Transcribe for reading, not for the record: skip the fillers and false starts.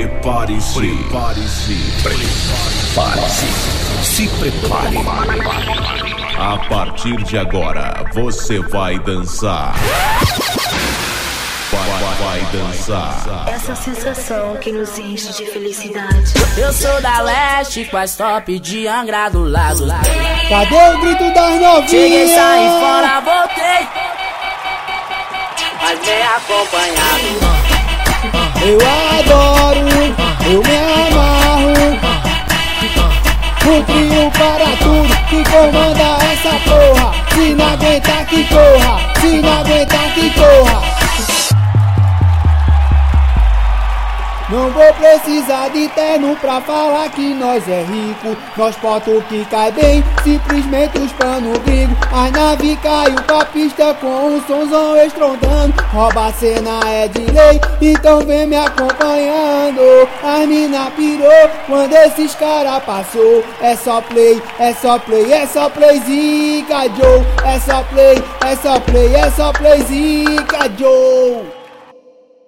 Prepare-se. Se prepare. A partir de agora, você vai dançar. Vai dançar. Essa sensação que nos enche de felicidade. Eu sou da Leste, quase top de Angra do lado. Cadê o grito das novinhas? Cheguei, saí fora, voltei, mas bem acompanhado. Eu adoro, eu me amarro. O trio para tudo que comanda essa porra. Se não aguentar que corra, se não aguentar que corra. Não vou precisar de terno pra falar que nós é rico. Nós porta o que cai bem, simplesmente os pano gringo. As nave caiu pra pista com um sonzão estrondando. Rouba a cena é de lei, então vem me acompanhando. As mina pirou quando esses cara passou. É só play, é só play, é só play zica Joe. É só play, é só play, é só play zica Joe.